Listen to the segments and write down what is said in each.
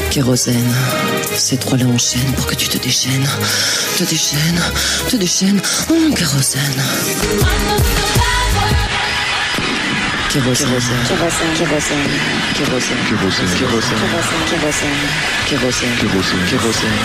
Kérosène. Ces trois-là enchaînent pour que tu te déchaînes. Te déchaînes, te déchaînes. Kérosène. Kérosène. Kérosène. Kérosène. Kérosène. Kérosène. Kérosène. Kérosène. Kérosène. Kérosène.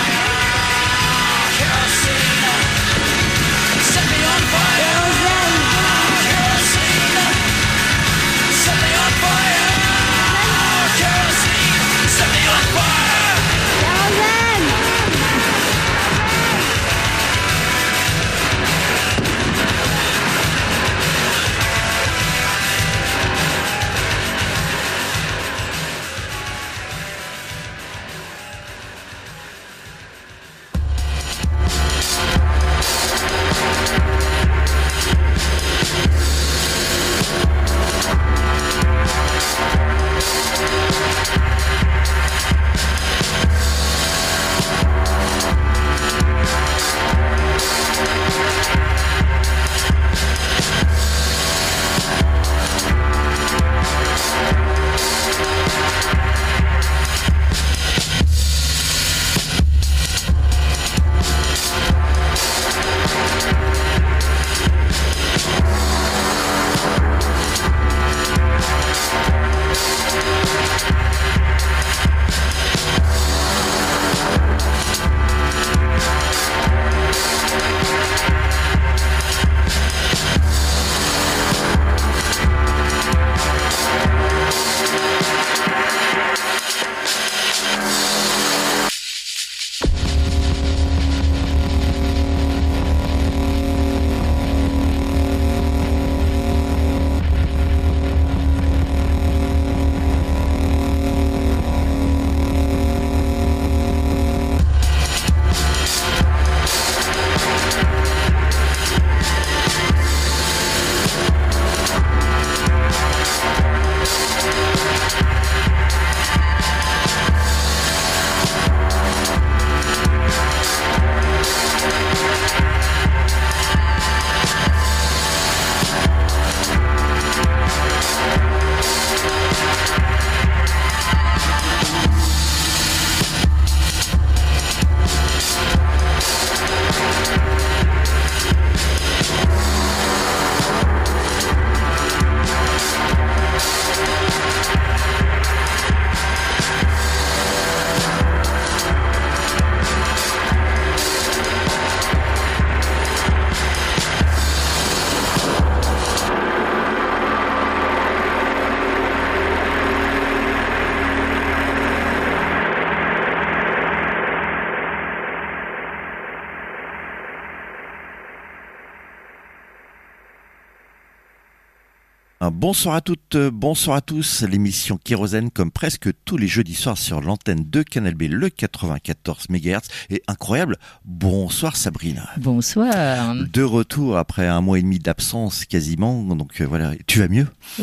Bonsoir à toutes, bonsoir à tous. L'émission Kérosène, comme presque tous les jeudis soirs sur l'antenne de Canal B, le 94 MHz. Et incroyable, bonsoir Sabrina. Bonsoir. De retour après un mois et demi d'absence quasiment. Donc voilà, tu vas mieux ?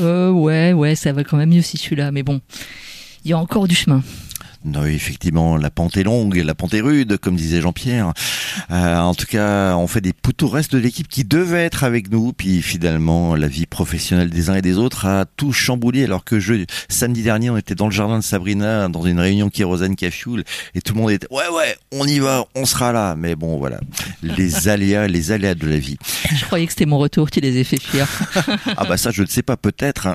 Ouais, ça va quand même mieux si je suis là. Mais bon, il y a encore du chemin. Non, effectivement, la pente est longue, la pente est rude, comme disait Jean-Pierre. En tout cas, on fait des poutres au reste de l'équipe qui devait être avec nous. Puis finalement, la vie professionnelle des uns et des autres a tout chamboulé. Alors que samedi dernier, on était dans le jardin de Sabrina, dans une réunion Kérosène Cafioul, et tout le monde était ouais, on y va, on sera là. Mais bon, voilà, les aléas de la vie. Je croyais que c'était mon retour qui les a fait fuir. Ah bah ça, je ne sais pas, peut-être.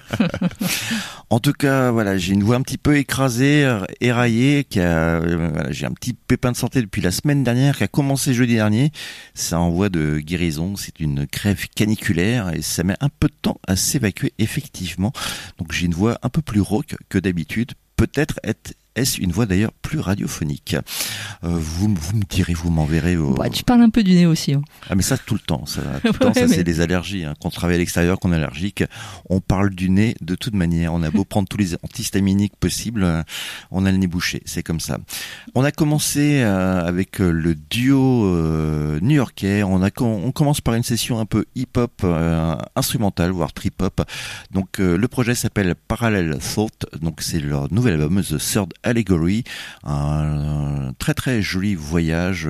En tout cas, voilà, j'ai une voix un petit peu écrasée, éraillée, j'ai un petit pépin de santé depuis la semaine dernière, qui a commencé jeudi dernier. Ça en voie de guérison, c'est une crève caniculaire et ça met un peu de temps à s'évacuer effectivement. Donc j'ai une voix un peu plus rauque que d'habitude. Peut-être est-ce une voix d'ailleurs plus radiophonique. Vous me direz, vous m'enverrez. Tu parles un peu du nez aussi. Hein. Ah mais ça tout le temps, ça c'est des allergies. Quand on travaille à l'extérieur, qu'on est allergique, on parle du nez de toute manière. On a beau prendre tous les antihistaminiques possibles, on a le nez bouché, c'est comme ça. On a commencé avec le duo new-yorkais. On commence par une session un peu hip-hop instrumentale, voire trip-hop. Donc le projet s'appelle Parallel Thought. Donc c'est leur nouvel album The Third Allegory, un très très joli voyage.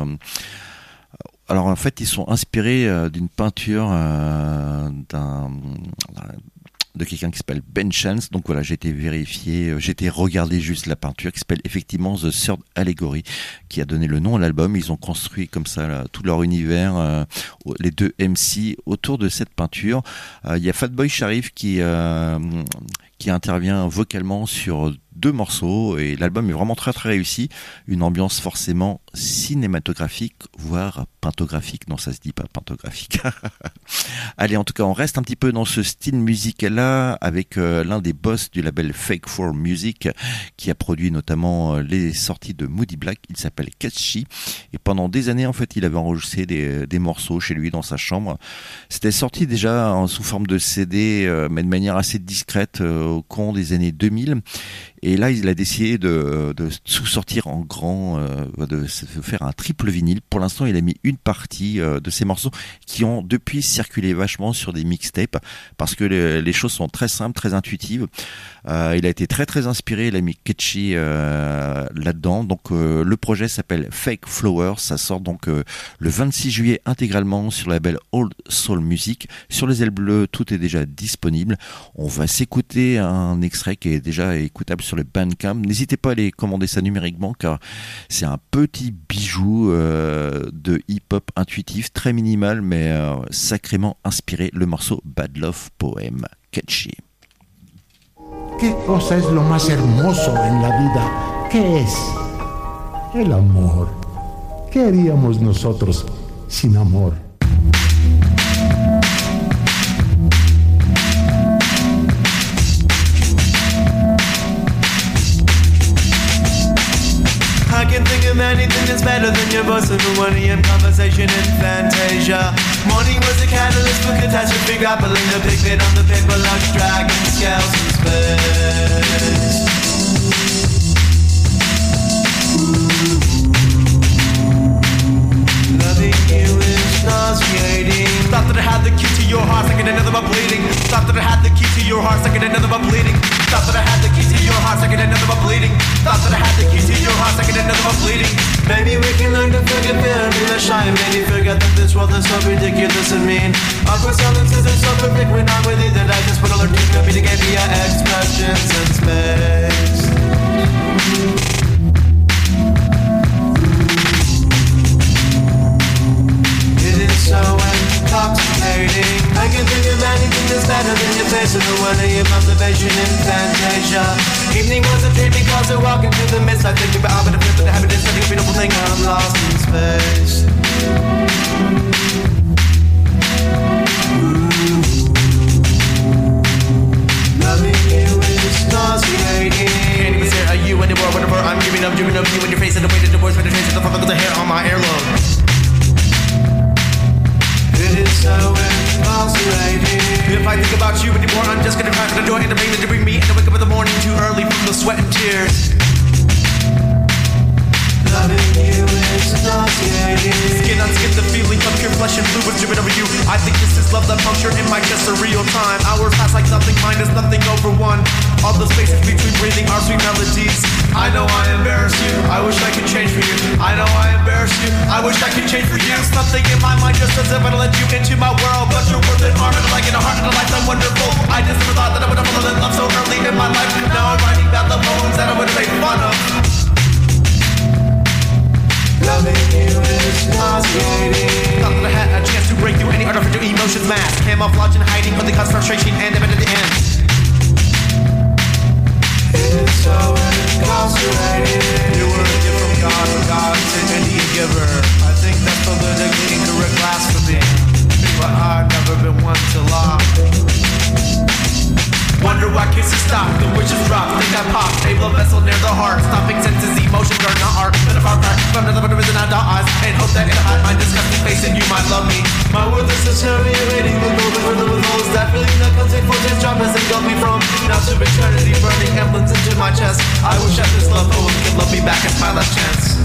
Alors en fait, ils sont inspirés d'une peinture de quelqu'un qui s'appelle Ben Chance. Donc voilà, j'ai été vérifié, j'ai été regarder juste la peinture qui s'appelle effectivement The Third Allegory, qui a donné le nom à l'album. Ils ont construit comme ça là, tout leur univers, les deux MC autour de cette peinture. Il y a Fatboy Sharif qui intervient vocalement sur 2 morceaux et l'album est vraiment très très réussi. Une ambiance forcément cinématographique, voire pantographique. Non, ça se dit pas pantographique. Allez, en tout cas, on reste un petit peu dans ce style musical-là avec l'un des boss du label Fake 4 Music qui a produit notamment les sorties de Moody Black. Il s'appelle Catchy et pendant des années, en fait, il avait enregistré des morceaux chez lui dans sa chambre. C'était sorti déjà sous forme de CD, mais de manière assez discrète au courant des années 2000. Et là, il a décidé de sous-sortir en grand, de faire un triple vinyle. Pour l'instant, il a mis une partie de ces morceaux qui ont depuis circulé vachement sur des mixtapes parce que les choses sont très simples, très intuitives. Il a été très très inspiré, il a mis Catchy là-dedans. Donc le projet s'appelle Fake Flowers. Ça sort donc le 26 juillet intégralement sur le label Old Soul Music. Sur les ailes bleues, tout est déjà disponible. On va s'écouter un extrait qui est déjà écoutable sur le Bandcamp. N'hésitez pas à aller commander ça numériquement car c'est un petit bijou de hip-hop intuitif, très minimal mais sacrément inspiré. Le morceau Bad Love Poem, Catchy. ¿Qué cosa es lo más hermoso en la vida? ¿Qué es? El amor. ¿Qué haríamos nosotros sin amor? I can think of anything that's better than your voice of a one-AM conversation in Fantasia. Morning was a catalyst for catastrophe, grappling the pigment on the paper like dragon scales in space. Loving you is nauseating. Thought that I had the key to your heart, second another one bleeding. Thought that I had the key to your heart, second another one bleeding. Thought that I had the key to your heart, second another one bleeding. Thought that I had the key to your heart, second another one bleeding. Maybe we can learn to forget fear and be less shy. Maybe forget that this world is so ridiculous and mean. Awkward silences are so perfect when I'm with you that I just wanna learn to communicate via expressions in space. It is so intoxicating. I can think of anything that's better than your face and the one of your observation in Fantasia. Evening was a dream because I walk into the mist. I think about how to flip the habit is such a beautiful thing. I'm lost in space. Loving you is nauseating. Can't even stare at you anymore. Whatever I'm dreaming of you in your face and the way that the voice penetrates the fuck of the hair on my earlobe. It is so intoxicating. If I think about you anymore, I'm just gonna crack the door in the rain to bring me and I wake up in the morning too early from the sweat and tears. Loving you is nauseating. Skin on skin, the feeling of pure flesh and fluids driven over you. I think this is love that puncture in my chest, a real time. Hours pass like nothing, mine is nothing over one. All the spaces between breathing are sweet melodies. I know I embarrass you, I wish I could change for you. I know I embarrass you, I wish I could change for you. Something in my mind just says I'm gonna let you into my world. But you're worth it, arm and a leg and a heart and a lifetime wonderful. I just never thought that I would have fallen in love so early in my life. Now I'm writing about the poems that I would make fun of. Loving you is nauseating. Thought that I had a chance to break through any artificial emotions mask. Camouflage and hiding only cause frustration and event at the end. It is so incarcerating. You were a gift from God, but God sent me a giver. I think that's politically incorrect blasphemy. But I've never been one to lie. Wonder why kisses stop, the wishes drop, think I pop. A blood vessel near the heart, stopping senses, emotions are not art. But if I crack from another reason I eyes, and hope that it'll hide my disgusting face and you might love me. My worthless is deteriorating, the golden rhythm of those. That feeling that comes in for this job has engulfed me from now to eternity, burning emblems into my chest. I wish that this love poem could love me back as my last chance.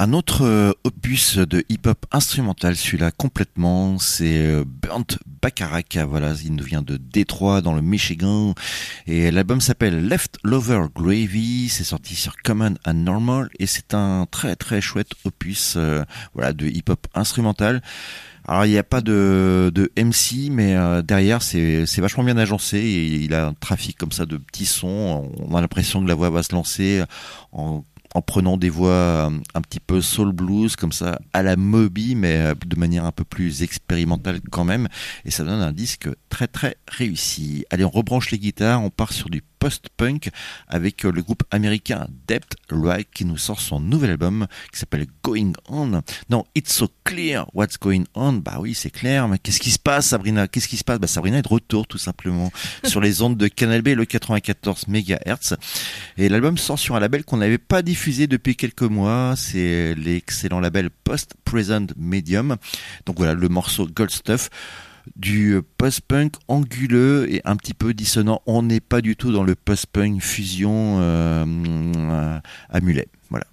Un autre opus de hip-hop instrumental, celui-là complètement, c'est Burnt Bacharach. Voilà, il nous vient de Détroit dans le Michigan et l'album s'appelle Left Lover Gravy. C'est sorti sur Common and Normal et c'est un très très chouette opus, voilà, de hip-hop instrumental. Alors il n'y a pas de MC, mais derrière c'est vachement bien agencé et il a un trafic comme ça de petits sons. On a l'impression que la voix va se lancer en prenant des voix un petit peu soul blues comme ça à la Moby, mais de manière un peu plus expérimentale quand même, et ça donne un disque très très réussi. Allez, on rebranche les guitares, on part sur du post-punk avec le groupe américain Depth Right qui nous sort son nouvel album qui s'appelle Going On. Non, It's So Clear What's Going On. Bah oui, c'est clair, mais qu'est-ce qui se passe, Sabrina? Qu'est-ce qui se passe? Bah Sabrina est de retour tout simplement sur les ondes de Canal B, le 94 MHz, et l'album sort sur un label qu'on n'avait pas diffusé depuis quelques mois, c'est l'excellent label Post-Present Medium. Donc voilà, le morceau Gold Stuff, du post-punk anguleux et un petit peu dissonant. On n'est pas du tout dans le post-punk fusion à mulet. Voilà.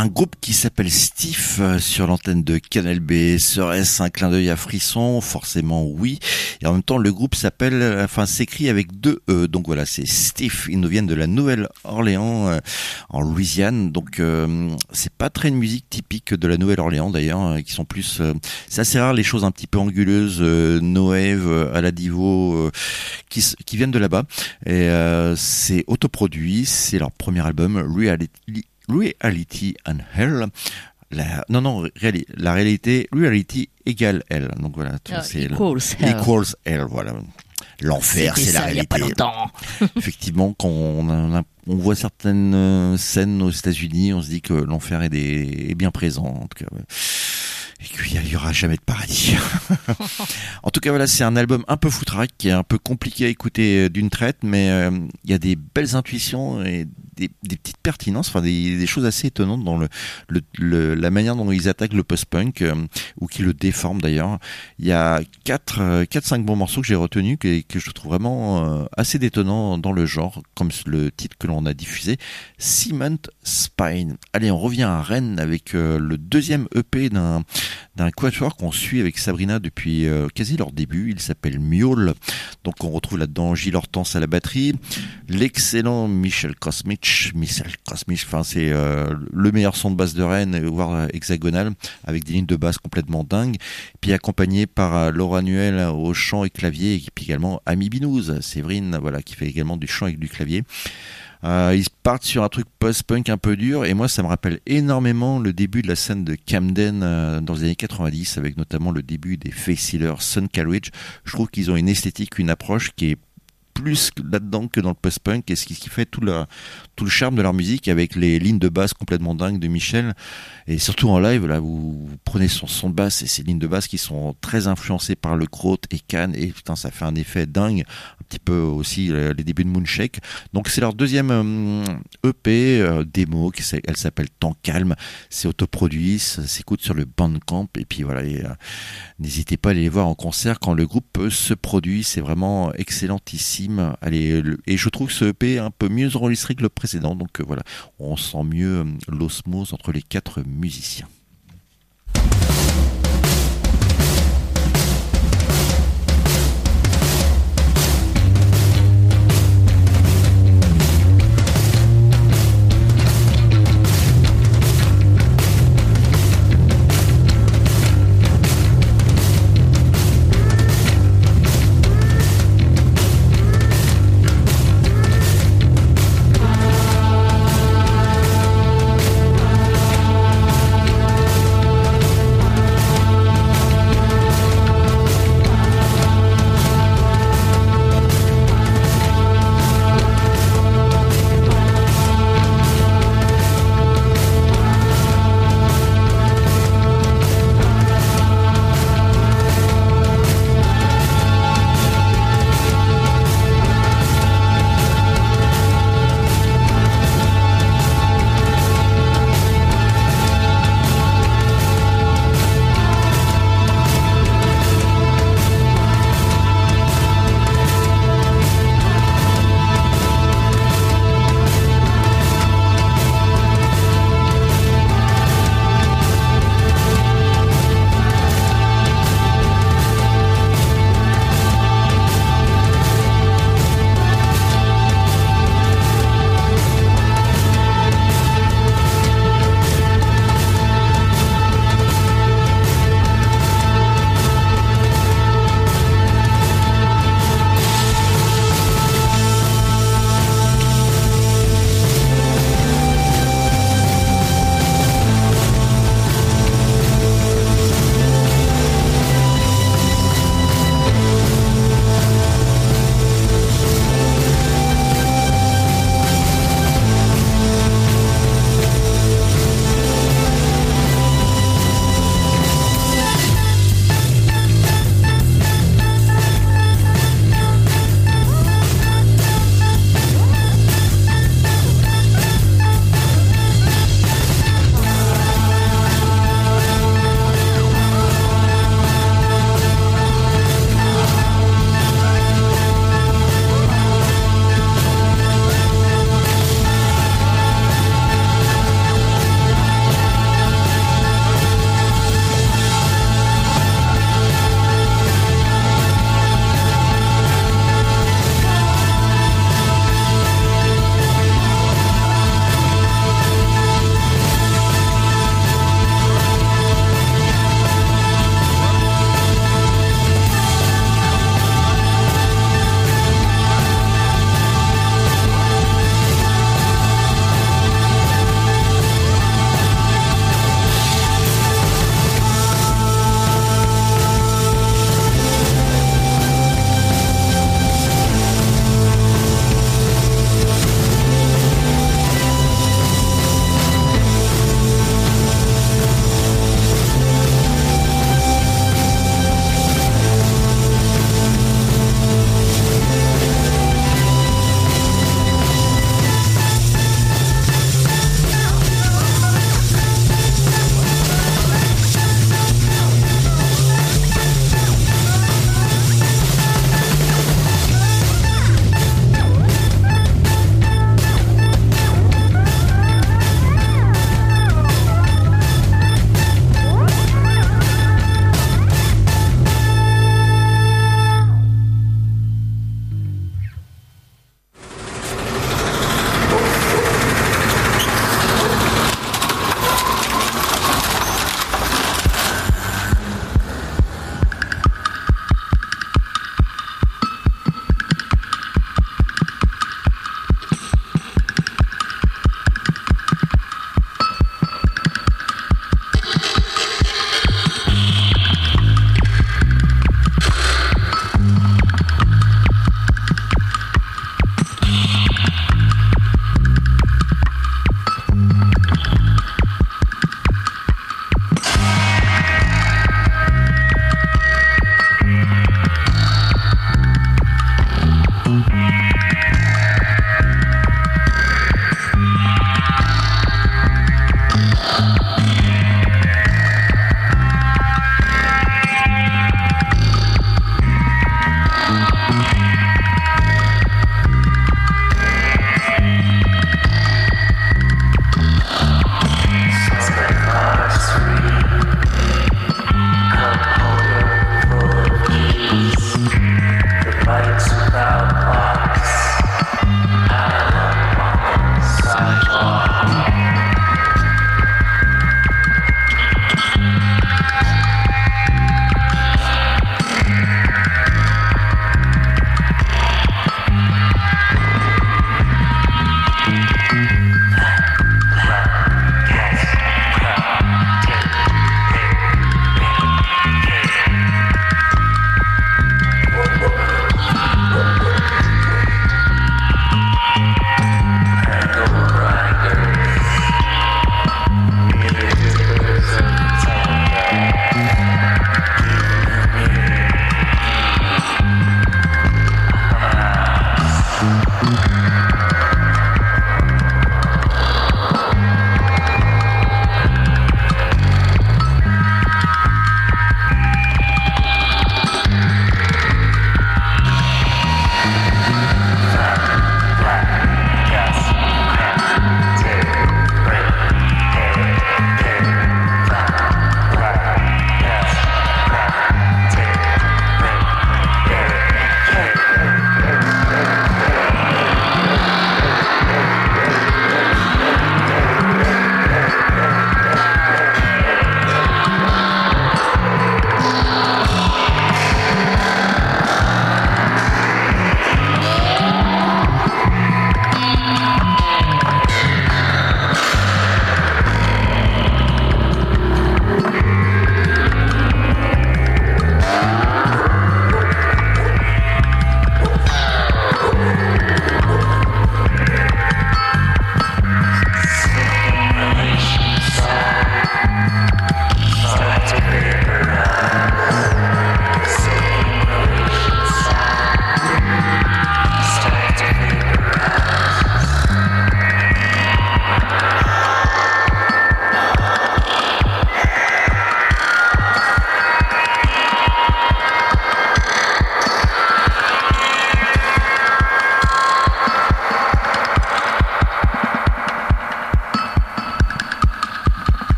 Un groupe qui s'appelle Stiff sur l'antenne de Canal B. Serait-ce un clin d'œil à Frisson? Forcément oui. Et en même temps, le groupe s'écrit avec 2 E. Donc voilà, c'est Stiff. Ils nous viennent de la Nouvelle-Orléans, en Louisiane. Donc c'est pas très une musique typique de la Nouvelle-Orléans d'ailleurs, qui sont plus. C'est assez rare les choses un petit peu anguleuses, no wave, à la Divo, qui viennent de là-bas. Et c'est autoproduit. C'est leur premier album, Reality and Hell. La réalité, reality égale Hell. Donc voilà, c'est equals Hell, voilà. L'enfer, c'est la réalité. Il y a pas longtemps. Effectivement, quand on voit certaines scènes aux États-Unis, on se dit que l'enfer est bien présent, en tout cas. Ouais. Et qu'il y aura jamais de paradis. En tout cas, voilà, c'est un album un peu foutraque, qui est un peu compliqué à écouter d'une traite, mais il y a des belles intuitions et des petites pertinences, enfin des choses assez étonnantes dans la manière dont ils attaquent le post-punk, ou qui le déforment d'ailleurs. Il y a 4-5 bons morceaux que j'ai retenus, que je trouve vraiment assez détonnants dans le genre, comme le titre que l'on a diffusé, Cement Spine. Allez, on revient à Rennes avec le deuxième EP d'un quatuor qu'on suit avec Sabrina depuis quasi leur début. Il s'appelle Mule. Donc on retrouve là-dedans Gilles Hortense à la batterie, l'excellent Michel Kosmich, enfin c'est le meilleur son de basse de Rennes, voire hexagonal, avec des lignes de basse complètement dingues, puis accompagné par Laura Nuel au chant et clavier, et puis également Ami Binouze, Séverine, voilà, qui fait également du chant avec du clavier. Ils partent sur un truc post-punk un peu dur, et moi ça me rappelle énormément le début de la scène de Camden dans les années 90, avec notamment le début des Face Sealers, Sun Carriage. Je trouve qu'ils ont une esthétique, une approche qui est plus là-dedans que dans le post-punk, et ce qui fait tout le charme de leur musique, avec les lignes de basse complètement dingues de Michel, et surtout en live, là, vous prenez son son de basse et ces lignes de basse qui sont très influencées par le Kraut et Cannes, et putain, ça fait un effet dingue, un petit peu aussi les débuts de Moonshake. Donc c'est leur deuxième EP démo, elle s'appelle Temps Calme, c'est autoproduit, ça s'écoute sur le Bandcamp, et puis voilà, n'hésitez pas à aller les voir en concert quand le groupe se produit, c'est vraiment excellentissime. Allez, et je trouve que ce EP est un peu mieux enregistré que le précédent, donc voilà, on sent mieux l'osmose entre les 4 musiciens.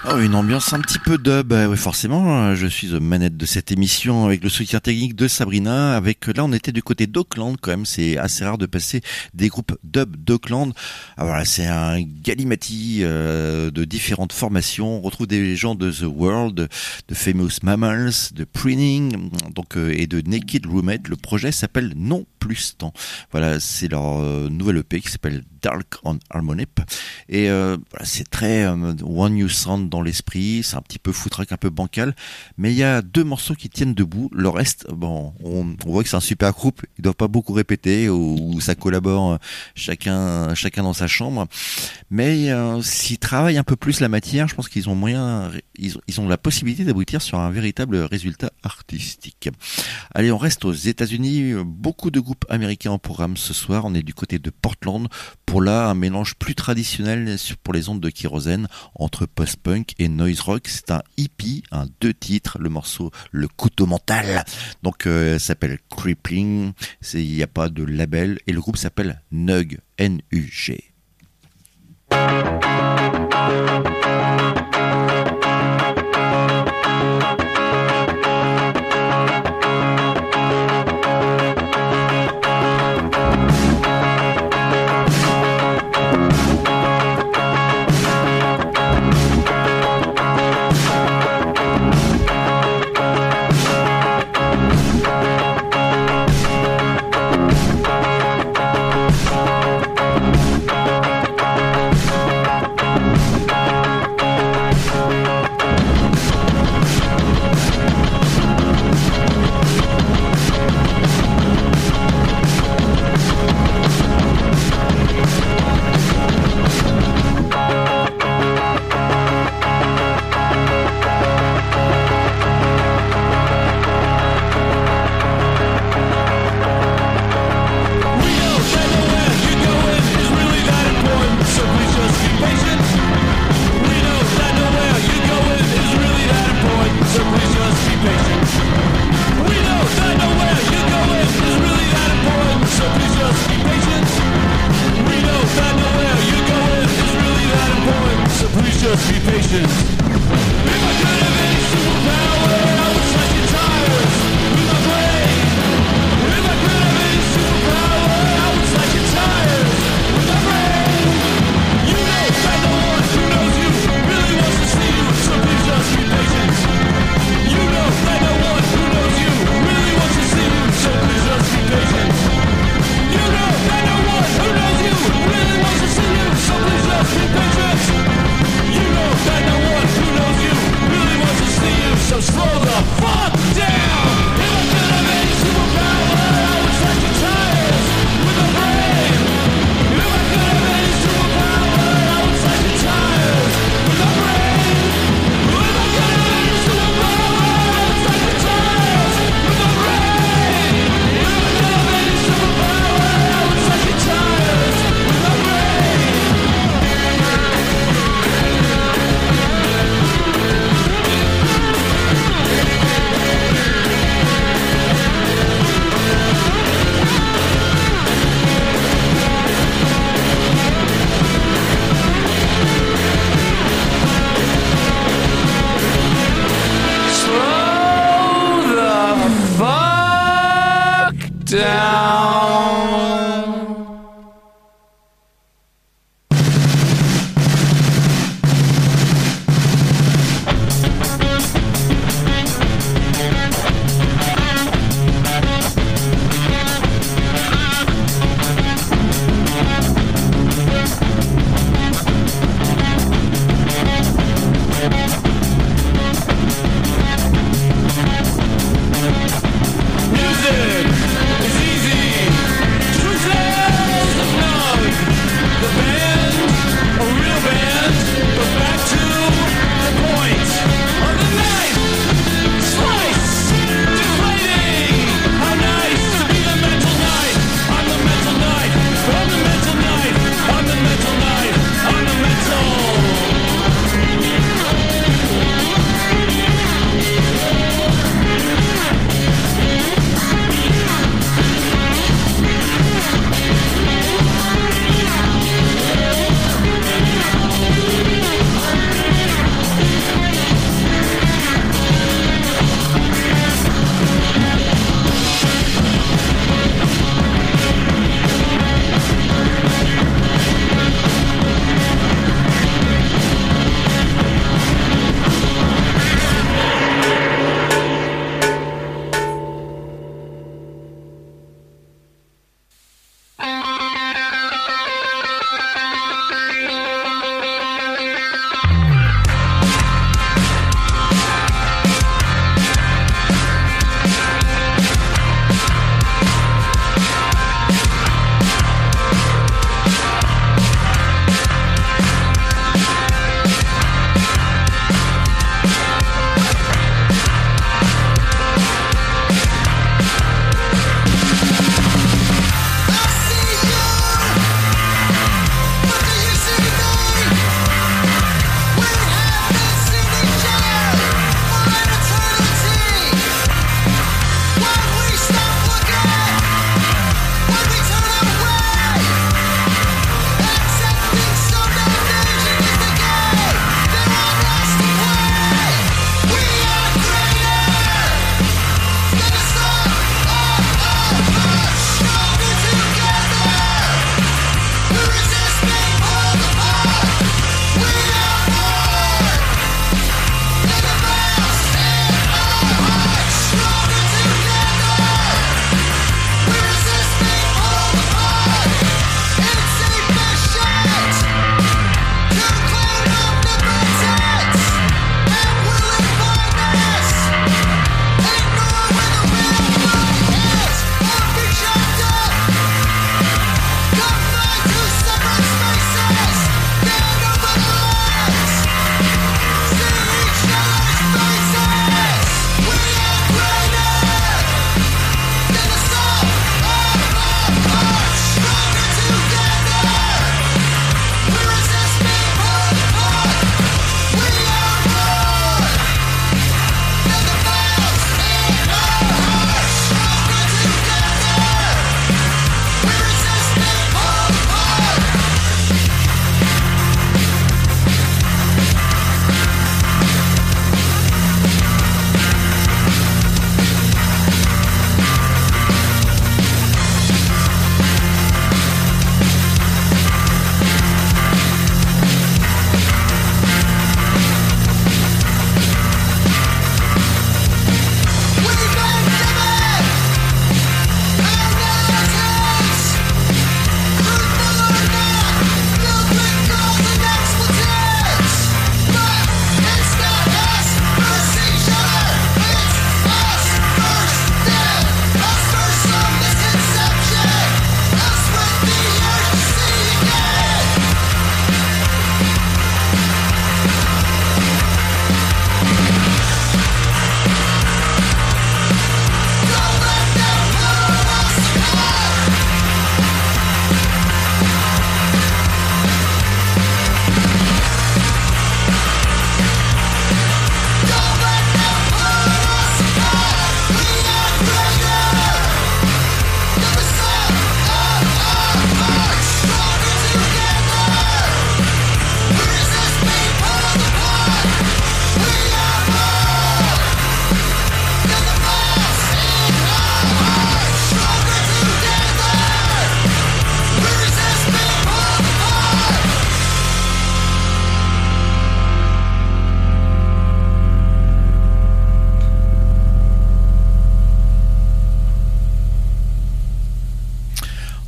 Oh, une ambiance un petit peu dub, oui, forcément. Je suis aux manettes de cette émission avec le soutien technique de Sabrina. Là, on était du côté d'Auckland quand même. C'est assez rare de passer des groupes dub d'Auckland. Alors là, c'est un galimati de différentes formations. On retrouve des gens de The World, de Famous Mammals, de Preening, donc et de Naked Roommate. Le projet s'appelle Non Plus Temps. Voilà, c'est leur nouvelle EP qui s'appelle Dark on Harmonip. Et voilà, c'est très One New Sound dans l'esprit, c'est un petit peu foutraque, un peu bancal, mais il y a 2 morceaux qui tiennent debout. Le reste, bon, on voit que c'est un super groupe, ils doivent pas beaucoup répéter, ou ça collabore chacun dans sa chambre, mais s'ils travaillent un peu plus la matière, je pense qu'ils ont moyen, ils ont la possibilité d'aboutir sur un véritable résultat artistique. Allez, on reste aux États-Unis, beaucoup de groupes américains en programme ce soir. On est du côté de Portland pour là un mélange plus traditionnel pour les ondes de Kérosène entre post-punk et noise rock. C'est un hippie, un 2 titres, le morceau Le Couteau Mental, donc ça s'appelle Crippling, il n'y a pas de label, et le groupe s'appelle Nug, N-U-G. You know that no one who knows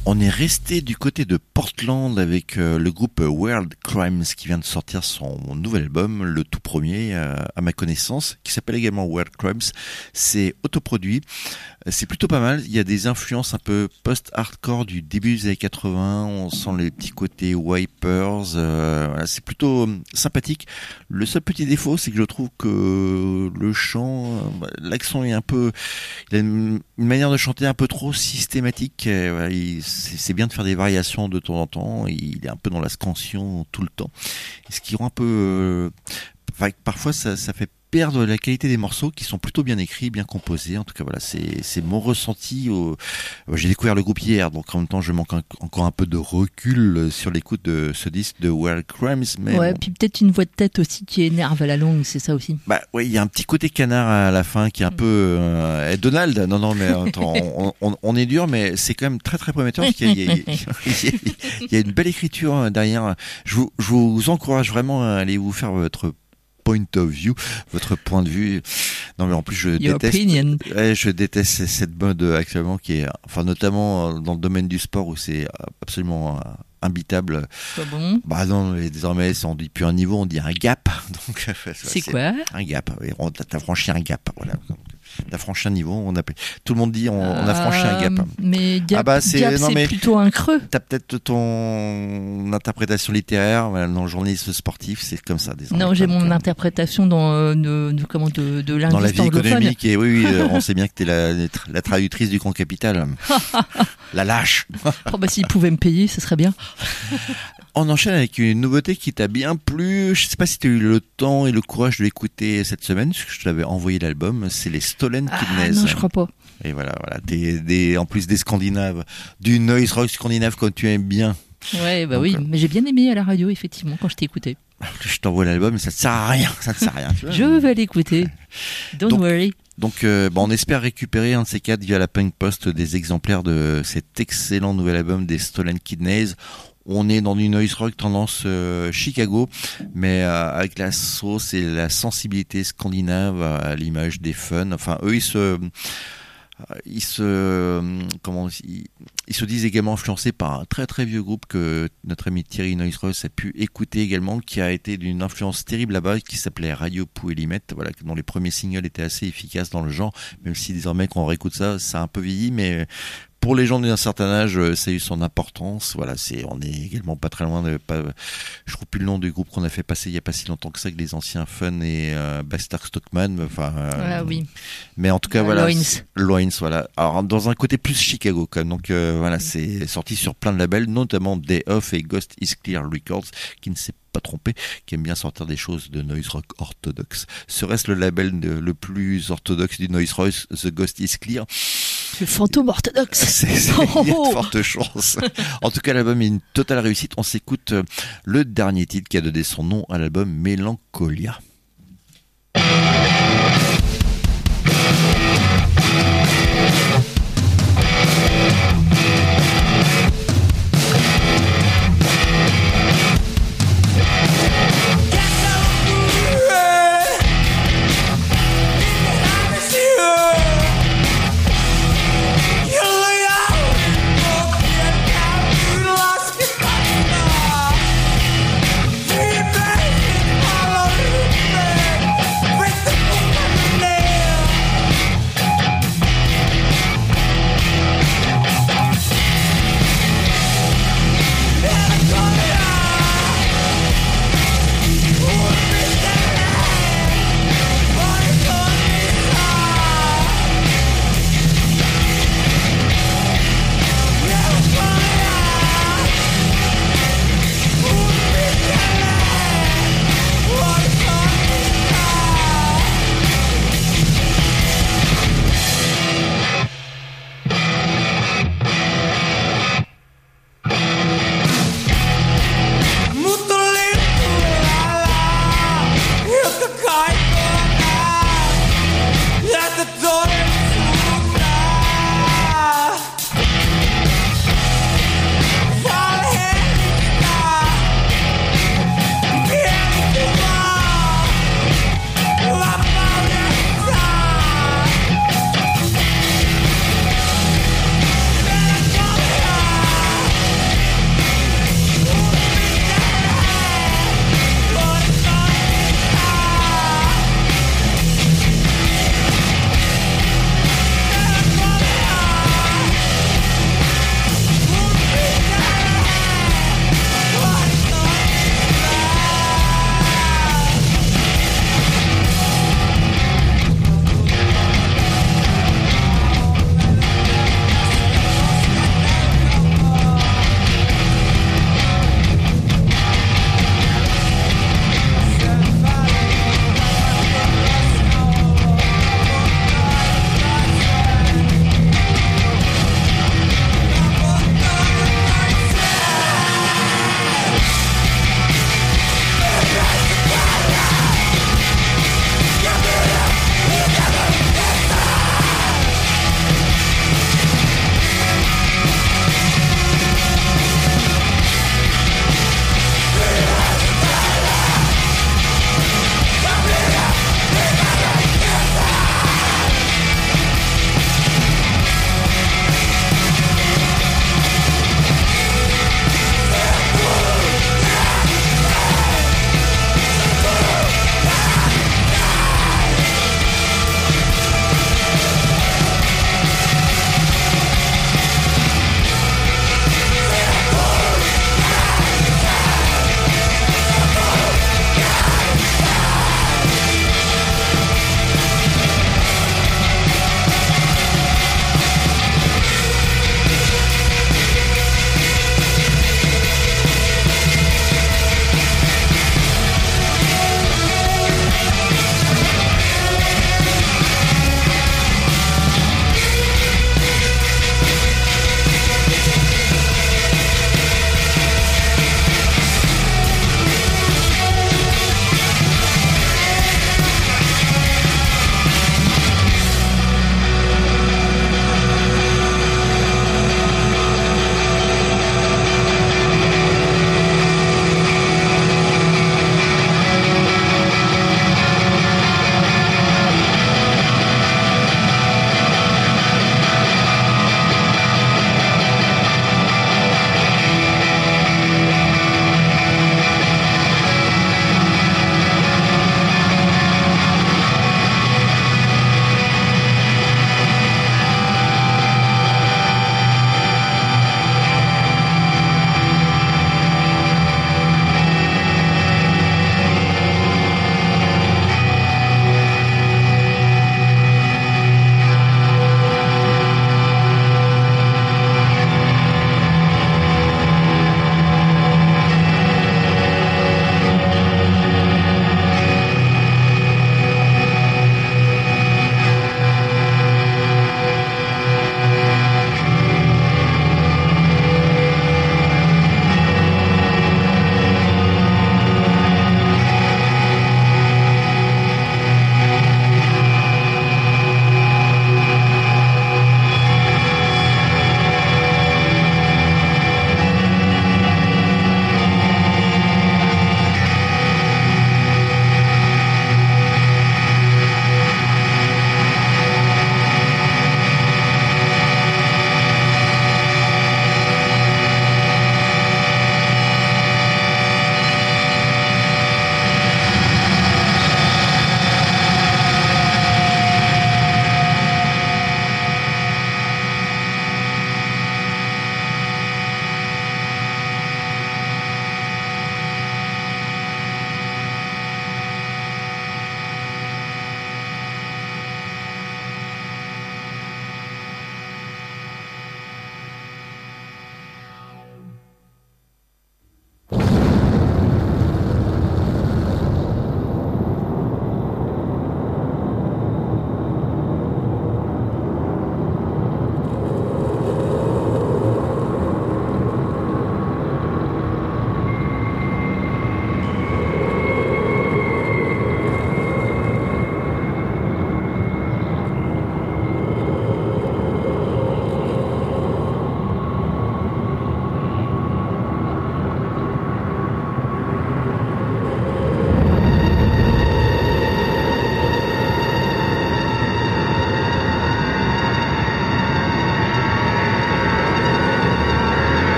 On est resté du côté de Portland avec le groupe World Crimes qui vient de sortir son nouvel album, le tout premier à ma connaissance, qui s'appelle également World Crimes. C'est autoproduit, c'est plutôt pas mal. Il y a des influences un peu post-hardcore du début des années 80. On sent les petits côtés Wipers. Voilà, c'est plutôt sympathique. Le seul petit défaut, c'est que je trouve que le chant, l'accent est un peu, il a une manière de chanter un peu trop systématique. Voilà, c'est bien de faire des variations de temps en temps. Il est un peu dans la scansion tout le temps. Ce qui rend un peu, parfois ça fait perdre la qualité des morceaux qui sont plutôt bien écrits, bien composés. En tout cas, voilà, c'est mon ressenti. J'ai découvert le groupe hier, donc en même temps, je manque encore un peu de recul sur l'écoute de ce disque de World Crimes. Mais ouais, bon. Puis peut-être une voix de tête aussi qui énerve à la longue, c'est ça aussi. Bah oui, il y a un petit côté canard à la fin qui est un peu Donald. Non, mais attends, on est dur, mais c'est quand même très très prometteur parce qu'il y a une belle écriture derrière. Je vous encourage vraiment à aller vous faire votre point of view, votre point de vue. Non mais en plus je déteste cette mode actuellement qui est, enfin notamment dans le domaine du sport où c'est absolument imbitable. Pas bon. Bah non, mais désormais on dit plus un niveau, on dit un gap. Donc c'est quoi un gap. T'as franchi un gap. Voilà. T'as franchi un niveau, tout le monde dit on a franchi un gap. Mais gap, c'est plutôt un creux. T'as peut-être ton interprétation littéraire, dans le journalisme sportif, c'est comme ça. Non, j'ai mon interprétation de linguiste dans la vie anglophone. économique, et oui, on sait bien que t'es la traductrice du Grand Capital. La lâche. Oh bah s'ils pouvaient me payer, ce serait bien. On enchaîne avec une nouveauté qui t'a bien plu. Je sais pas si tu as eu le temps et le courage de l'écouter cette semaine, parce que je t'avais envoyé l'album. C'est les Stolen Kidneys. Non, je crois pas. Et voilà, en plus des Scandinaves, du noise rock scandinave comme tu aimes bien. Ouais, bah donc, oui, mais j'ai bien aimé à la radio, effectivement, quand je t'ai écouté. Je t'envoie l'album, mais ça ne sert à rien. Je vais l'écouter. Don't worry. Donc, on espère récupérer un de ces quatre via la Punk Post des exemplaires de cet excellent nouvel album des Stolen Kidneys. On est dans du noise rock tendance Chicago, mais avec la sauce et la sensibilité scandinave à l'image des Fun. Enfin, eux, ils se disent également influencés par un très très vieux groupe que notre ami Thierry Noiseross a pu écouter également, qui a été d'une influence terrible là-bas, qui s'appelait Radio Pouelimette, voilà, dont les premiers singles étaient assez efficaces dans le genre, même si désormais quand on réécoute ça a un peu vieilli, mais pour les gens d'un certain âge, ça a eu son importance. Voilà, on est également pas très loin je trouve plus le nom du groupe qu'on a fait passer il y a pas si longtemps que ça, que les anciens Fun et Bastard Stockman. Enfin, oui. Mais en tout cas, voilà. Loins, voilà. Alors, dans un côté plus Chicago, quand même. Donc, voilà, c'est sorti sur plein de labels, notamment Day Off et Ghost is Clear Records, qui ne s'est pas trompé, qui aime bien sortir des choses de noise rock orthodoxe. Serait-ce le label le plus orthodoxe du noise rock, The Ghost is Clear? Le fantôme orthodoxe. Il y a de fortes chances. En tout cas, l'album est une totale réussite. On s'écoute le dernier titre qui a donné son nom à l'album, Mélancolia. Follow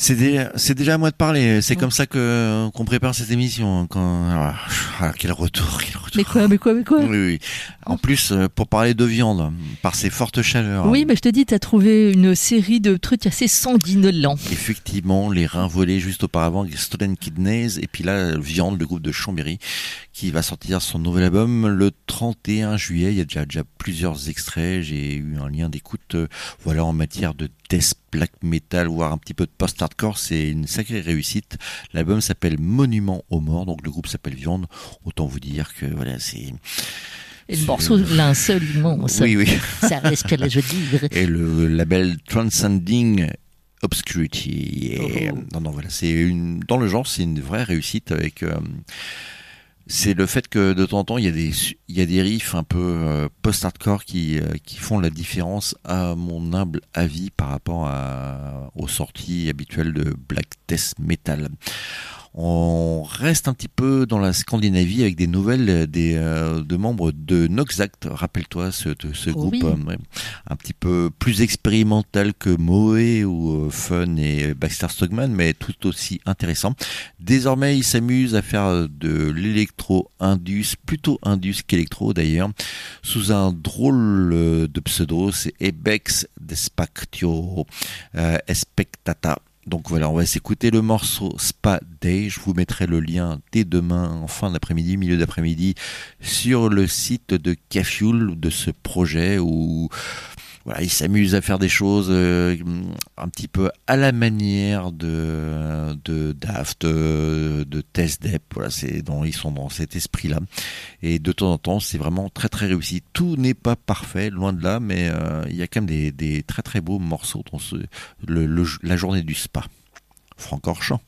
C'est déjà à moi de parler. C'est comme ça qu'on prépare cette émission. Quel retour. Mais quoi Oui. En plus, pour parler de viande, par ces fortes chaleurs. Oui, mais je te dis, t'as trouvé une série de trucs assez sanguinolents. Effectivement, les reins volés juste auparavant, les Stolen Kidneys, et puis là, Viande, le groupe de Chambéry, qui va sortir son nouvel album le 31 juillet. Il y a déjà plusieurs extraits. J'ai eu un lien d'écoute, en matière de death black metal, voire un petit peu de post-hardcore. C'est une sacrée réussite. L'album s'appelle Monument aux morts, donc le groupe s'appelle Viande. Autant vous dire que c'est... Et le morceau, Linceul immense. Oui. Ça respire la joie de vivre. Et le label Transcending Obscurity. Non, dans le genre, c'est une vraie réussite avec... c'est le fait que de temps en temps il y a des riffs un peu post-hardcore qui font la différence, à mon humble avis, par rapport aux sorties habituelles de black death metal. On reste un petit peu dans la Scandinavie avec des nouvelles de membres de Noxact. Rappelle-toi ce groupe, oui. Un petit peu plus expérimental que Moe ou Fun et Baxter Stockman, mais tout aussi intéressant. Désormais, ils s'amusent à faire de l'électro-indus, plutôt indus qu'électro d'ailleurs, sous un drôle de pseudo, c'est Ebex Despactio Espectata. Donc voilà, on va s'écouter le morceau Spa Day. Je vous mettrai le lien dès demain, en fin d'après-midi, milieu d'après-midi, sur le site de K-Fuel, de ce projet où ils s'amusent à faire des choses un petit peu à la manière de Daft, de Test Dep. Ils sont dans cet esprit-là. Et de temps en temps, c'est vraiment très très réussi. Tout n'est pas parfait, loin de là, mais il y a quand même des très très beaux morceaux dans la journée du spa. Francorchamps.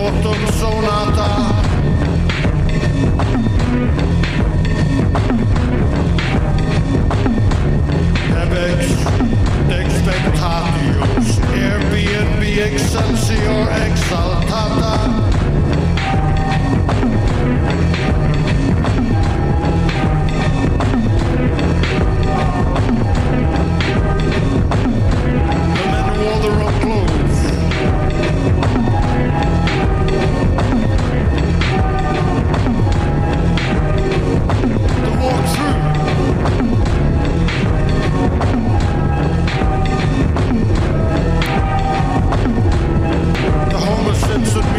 Fortum Sonata. Evex Expectatius, Airbnb Excelsior Exaltata. The men wore the wrong clothes. The walk through. The Homer Simpson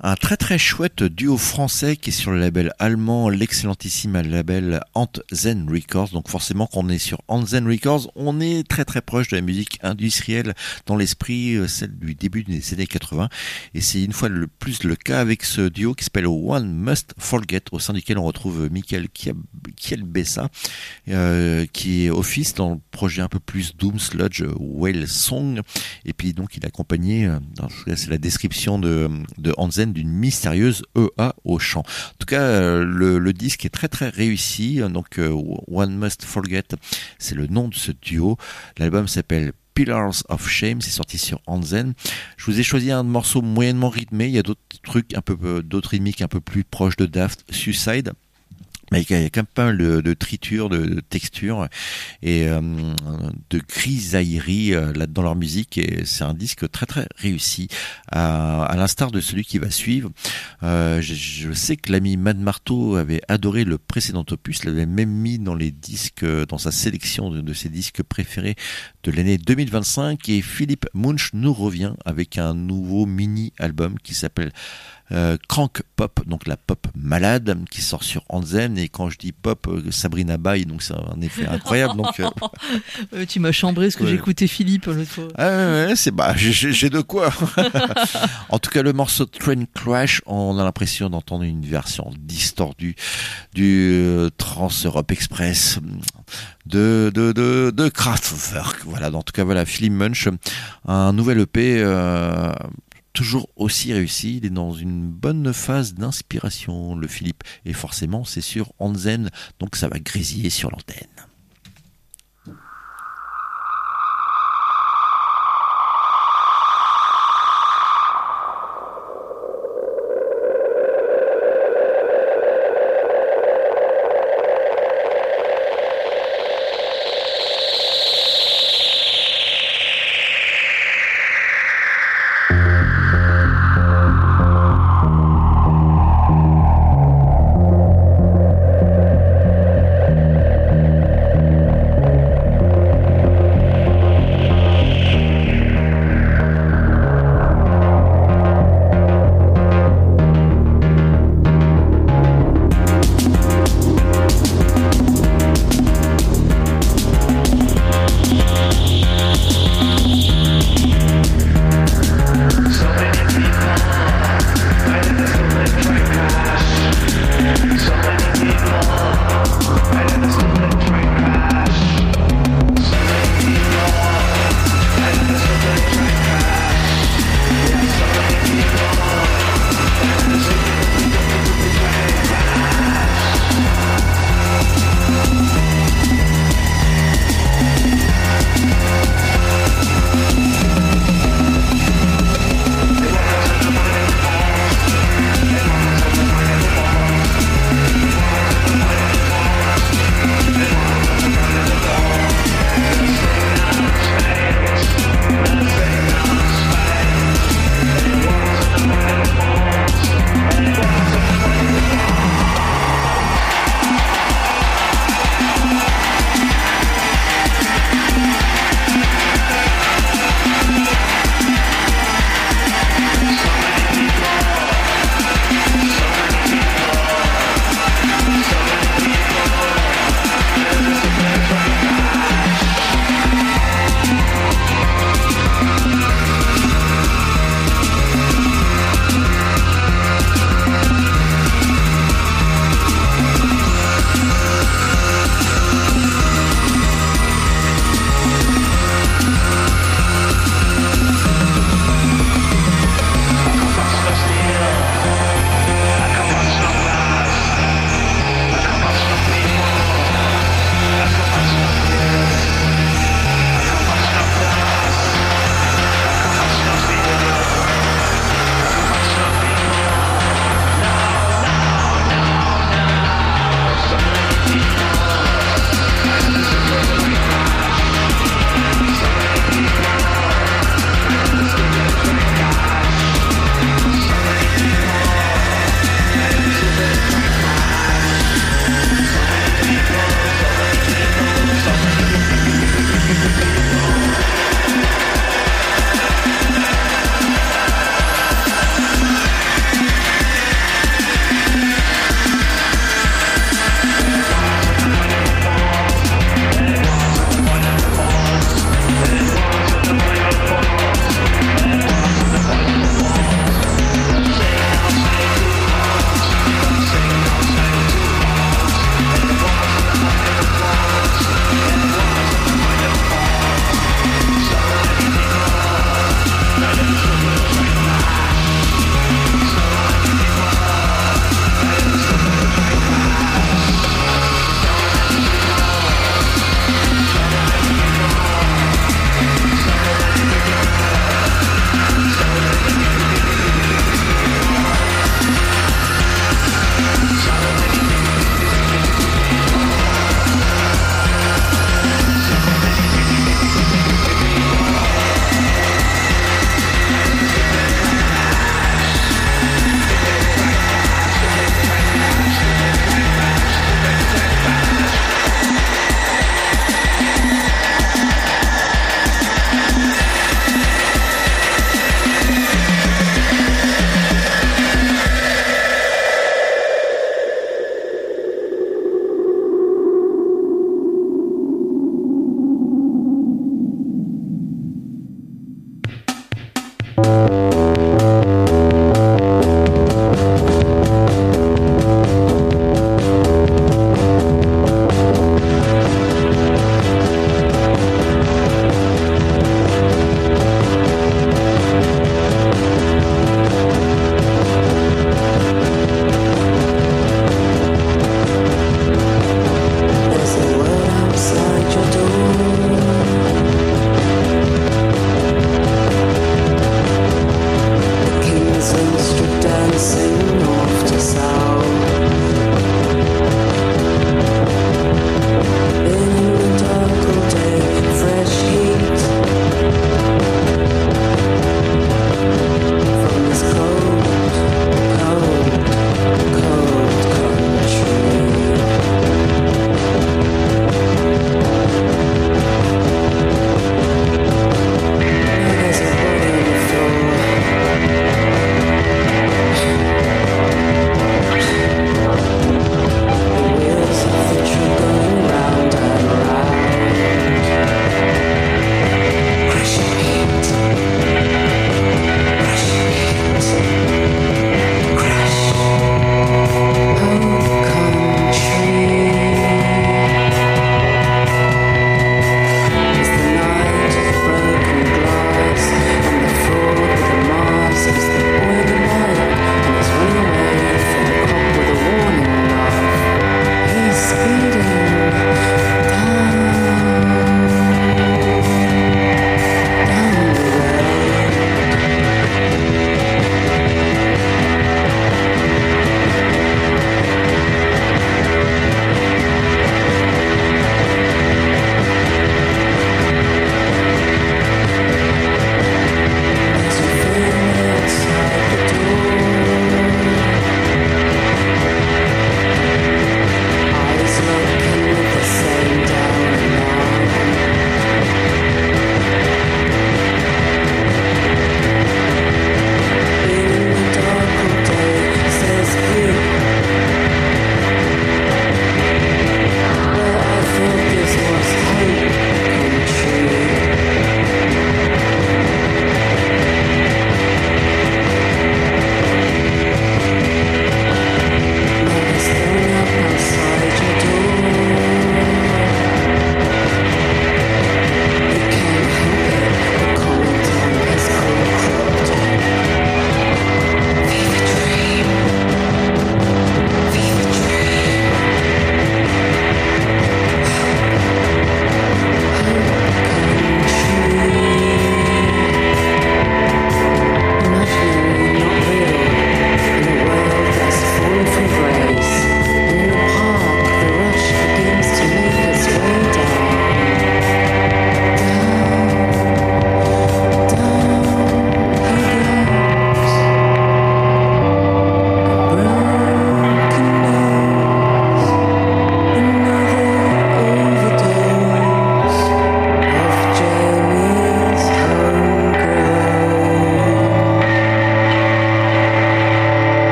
Un très très chouette duo français qui est sur le label allemand, l'excellentissime label Antzen Records. Donc forcément quand on est sur Antzen Records, on est très très proche de la musique industrielle dans l'esprit, celle du début des années 80. Et c'est une fois le plus le cas avec ce duo qui s'appelle One Must Forget, au sein duquel on retrouve Michael Kielbessa, qui est office dans le projet un peu plus Doom Sludge Whale Song. Et puis donc il est accompagné, c'est la description de Antzen, d'une mystérieuse EA au chant. En tout cas, le disque est très très réussi. Donc One Must Forget, c'est le nom de ce duo. L'album s'appelle Pillars of Shame, c'est sorti sur Antzen. Je vous ai choisi un morceau moyennement rythmé. Il y a d'autres trucs d'autres rythmiques un peu plus proches de Daft, Suicide. Mais il y a quand même pas mal de tritures, de textures et de grisaillerie là dans leur musique, et c'est un disque très très réussi à l'instar de celui qui va suivre. Je sais que l'ami Mad Marteau avait adoré le précédent opus, l'avait même mis dans les disques, dans sa sélection de ses disques préférés de l'année 2025, et Philippe Munch nous revient avec un nouveau mini-album qui s'appelle Crank Pop, donc la pop malade, qui sort sur Antzen. Et quand je dis pop, Sabrina Baye, donc c'est un effet incroyable. Donc tu m'as chambré ce que j'écoutais Philippe l'autre fois. Ouais, c'est j'ai de quoi. En tout cas, le morceau Train Crash, on a l'impression d'entendre une version distordue du Trans-Europe Express de Kraftwerk. Voilà, en tout cas, voilà, Philippe Munch, un nouvel EP toujours aussi réussi. Il est dans une bonne phase d'inspiration, le Philippe, et forcément c'est sur Antzen, donc ça va grésiller sur l'antenne.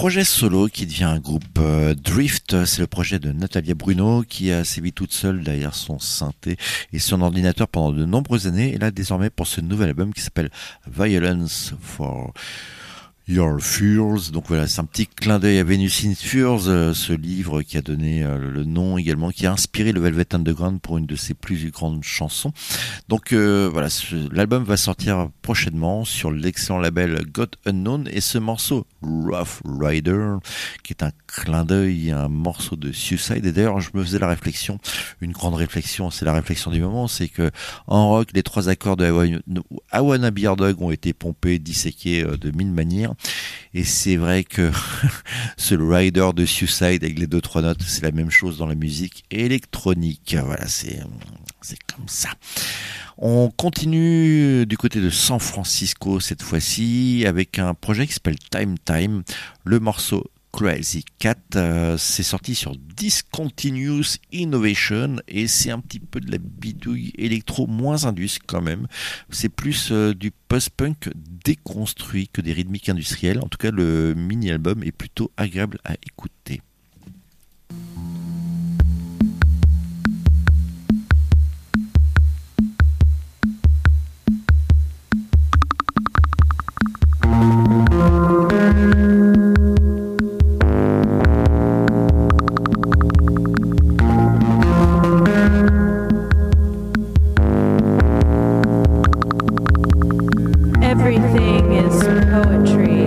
projet solo qui devient un groupe Drift. C'est le projet de Natalia Bruno qui a sévi toute seule derrière son synthé et son ordinateur pendant de nombreuses années. Et là, désormais, pour ce nouvel album qui s'appelle Violence for Your Fears. Donc voilà, c'est un petit clin d'œil à Venus in Furs, ce livre qui a donné le nom également, qui a inspiré le Velvet Underground pour une de ses plus grandes chansons. Donc voilà, l'album va sortir prochainement sur l'excellent label God Unknown, et ce morceau Rough Rider, qui est un clin d'œil à un morceau de Suicide. Et d'ailleurs, je me faisais la réflexion, une grande réflexion, c'est la réflexion du moment, c'est que en rock, les 3 accords de I Wanna Be Your Dog ont été pompés, disséqués de 1000 manières. Et c'est vrai que ce rider de Suicide avec les 2-3 notes, c'est la même chose dans la musique électronique. Voilà, c'est comme ça. On continue du côté de San Francisco cette fois-ci avec un projet qui s'appelle Time Time. Le morceau Crazy Cat, c'est sorti sur Discontinuous Innovation et c'est un petit peu de la bidouille électro, moins indus quand même. C'est plus du post-punk déconstruit que des rythmiques industrielles. En tout cas, le mini-album est plutôt agréable à écouter. Everything is poetry.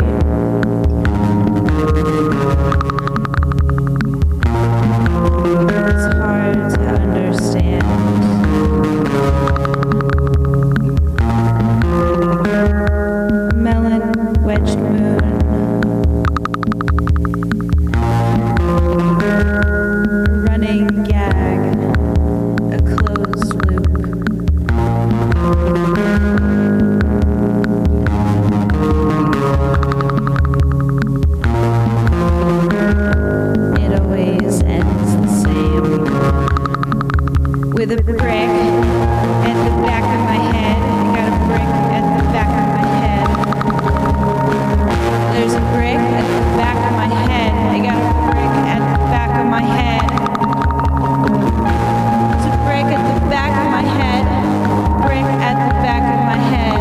It's hard to understand. Melon wedged moon. Running gag. A closed loop. It always ends the same. With a brick at the back of my head. I got a brick at the back of my head. There's a brick at the back of my head. I got a brick at the back of my head. There's a brick at the back of my head. Brick at the back of my head.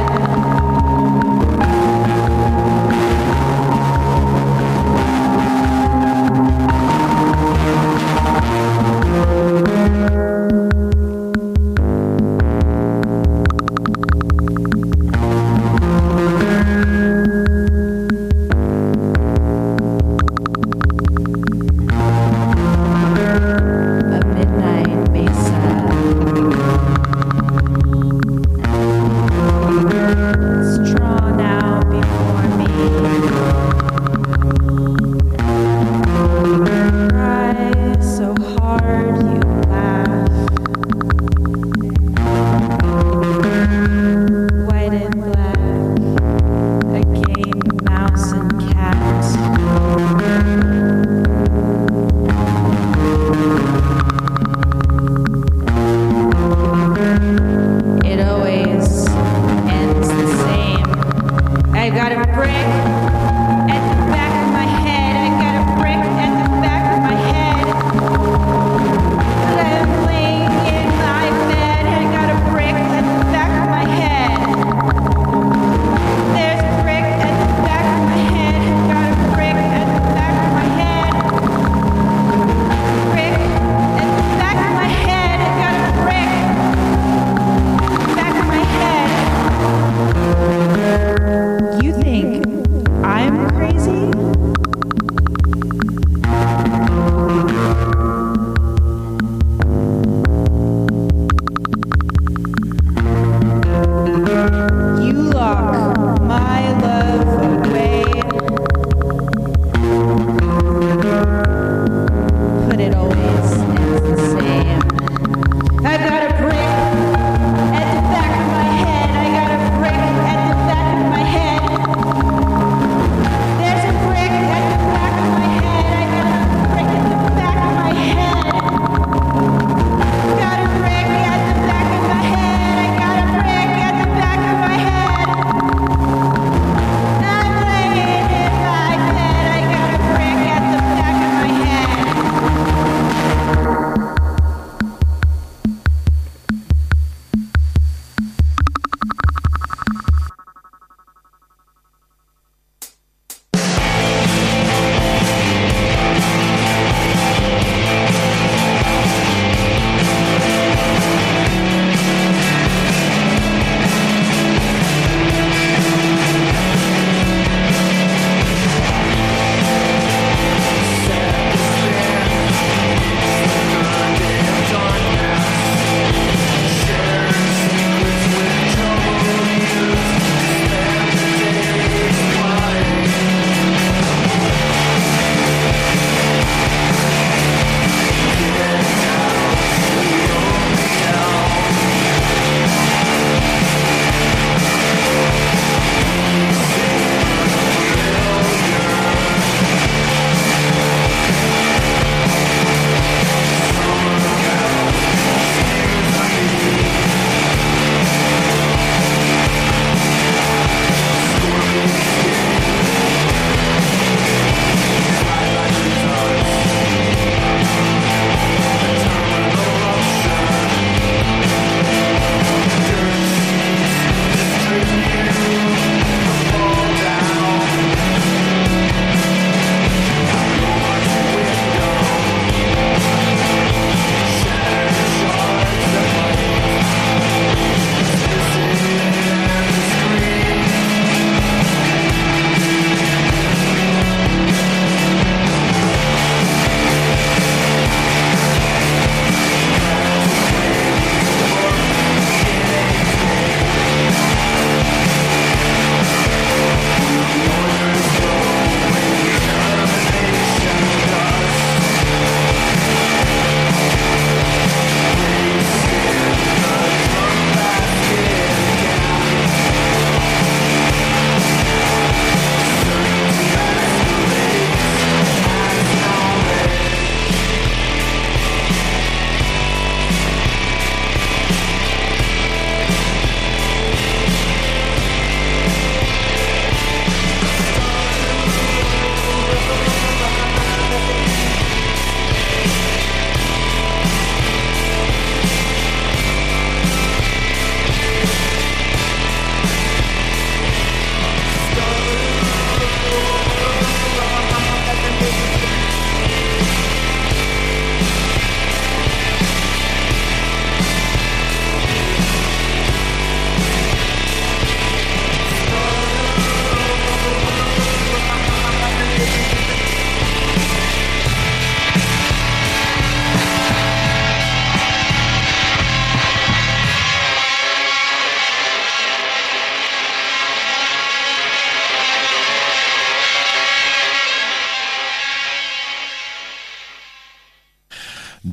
A midnight mesa. It's drawn out before me. Cry so hard you laugh. White and black, a game, mouse and cat. It always ends the same. I got a brick at the back of my head. I got a brick at the back of my head. I'm laying in my bed. I got a brick at the back of my head. There's a brick at the back of my head. I got a brick at the back of my head. Brick at the back of my head. I got a brick. Back of my head. You think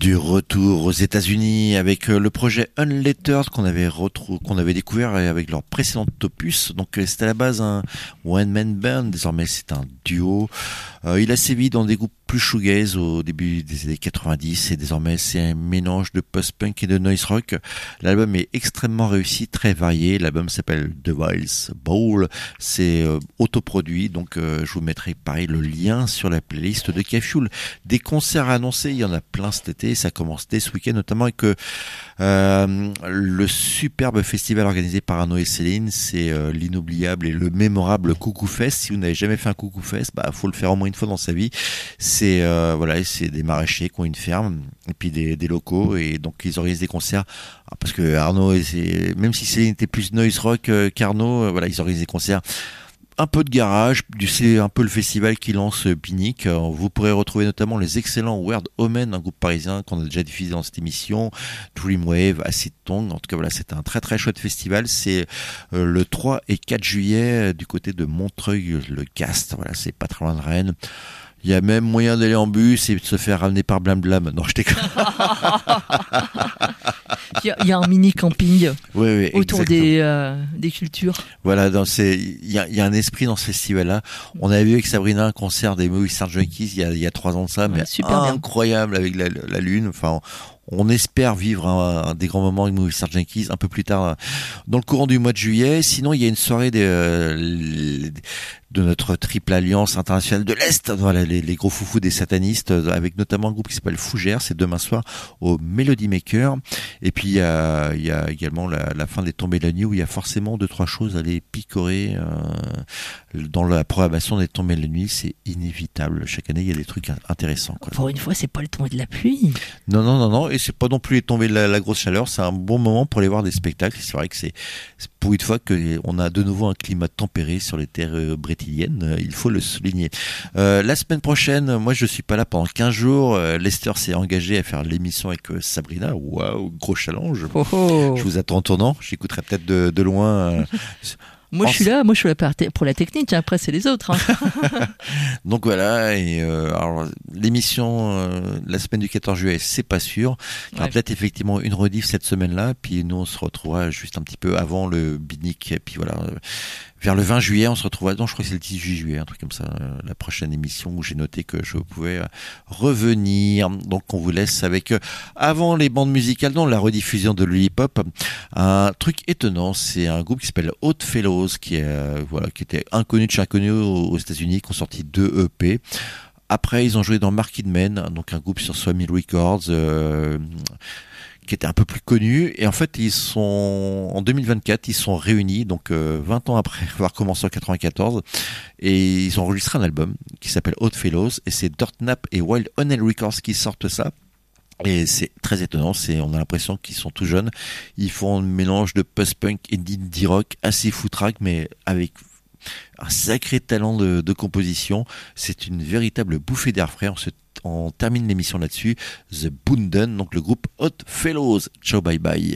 Du retour aux États-Unis avec le projet Unlettered qu'on avait découvert avec leur précédent opus. Donc c'était à la base un one-man band, désormais c'est un duo. Il a sévi dans des groupes plus shoegaze au début des années 90 et désormais c'est un mélange de post-punk et de noise rock. L'album est extrêmement réussi, très varié. L'album s'appelle Devil's Bowl. C'est autoproduit, donc je vous mettrai pareil le lien sur la playlist de K-Fuel. Des concerts annoncés, il y en a plein cet été, ça commence dès ce week-end notamment avec le superbe festival organisé par Arnaud et Céline, c'est l'inoubliable et le mémorable Coucou Fest. Si vous n'avez jamais fait un Coucou Fest, faut le faire au moins une fois dans sa vie. C'est c'est des maraîchers qui ont une ferme et puis des locaux et donc ils organisent des concerts parce que Arnaud, même si Céline était plus noise rock qu'Arnaud, ils organisent des concerts. Un peu de garage, c'est un peu le festival qui lance Binic. Vous pourrez retrouver notamment les excellents Weird Omen, un groupe parisien qu'on a déjà diffusé dans cette émission, Dreamwave, Acid Tongue. En tout cas, c'est un très très chouette festival. C'est le 3 et 4 juillet du côté de Montreuil-le-Gast. C'est pas très loin de Rennes. Il y a même moyen d'aller en bus et de se faire ramener par Blam Blam. Non, je déconne. Il y a un mini camping autour exactement. Des cultures. Voilà, il y a un esprit dans ce festival-là. On avait vu avec Sabrina un concert des Movie Star Junkies il y a 3 ans de ça, mais incroyable avec la lune. Enfin, on espère vivre des grands moments avec Movie Star Junkies un peu plus tard dans le courant du mois de juillet. Sinon, il y a une soirée de notre triple alliance internationale de l'Est, les gros foufous des satanistes, avec notamment un groupe qui s'appelle Fougère, c'est demain soir au Melody Maker. Et puis il y a également la fin des Tombées de la nuit où il y a forcément 2-3 choses à aller picorer dans la programmation des Tombées de la nuit. C'est inévitable. Chaque année il y a des trucs intéressants. Pour une fois, c'est pas le tombé de la pluie. Non, et c'est pas non plus les tombées de la grosse chaleur. C'est un bon moment pour aller voir des spectacles. C'est vrai que c'est pour une fois qu'on a de nouveau un climat tempéré sur les terres brétiliennes. Il faut le souligner. La semaine prochaine, moi je suis pas là pendant 15 jours. Lester s'est engagé à faire l'émission avec Sabrina. Waouh, gros challenge. Je vous attends en tournant. J'écouterai peut-être de loin. Moi je suis là pour la technique, après c'est les autres. Donc voilà, et alors l'émission la semaine du 14 juillet, c'est pas sûr. Il y aura peut-être effectivement une rediff cette semaine-là, puis nous on se retrouvera juste un petit peu avant le Binic, et puis voilà. Vers le 20 juillet, on se retrouvera, non, je crois que c'est le 18 juillet, un truc comme ça, la prochaine émission où j'ai noté que je pouvais revenir. Donc, on vous laisse avec, avant les bandes musicales, non, la rediffusion de Lollipop, un truc étonnant, c'est un groupe qui s'appelle Odd Fellows, qui était inconnu de chez inconnu aux États-Unis, qui ont sorti 2 EP. Après, ils ont joué dans Marquis de Maine, donc un groupe sur Swami Records, qui était un peu plus connu, et en fait en 2024 ils sont réunis, donc 20 ans après avoir commencé en 94, et ils ont enregistré un album qui s'appelle Odd Fellows, et c'est Dirtnap et Wild Honey Records qui sortent ça. Et c'est très étonnant, on a l'impression qu'ils sont tout jeunes. Ils font un mélange de post-punk et d'indie rock assez foutraque, mais avec un sacré talent de composition. C'est une véritable bouffée d'air frais. On termine l'émission là-dessus. The Bunden, donc le groupe Odd Fellows. Ciao, bye bye.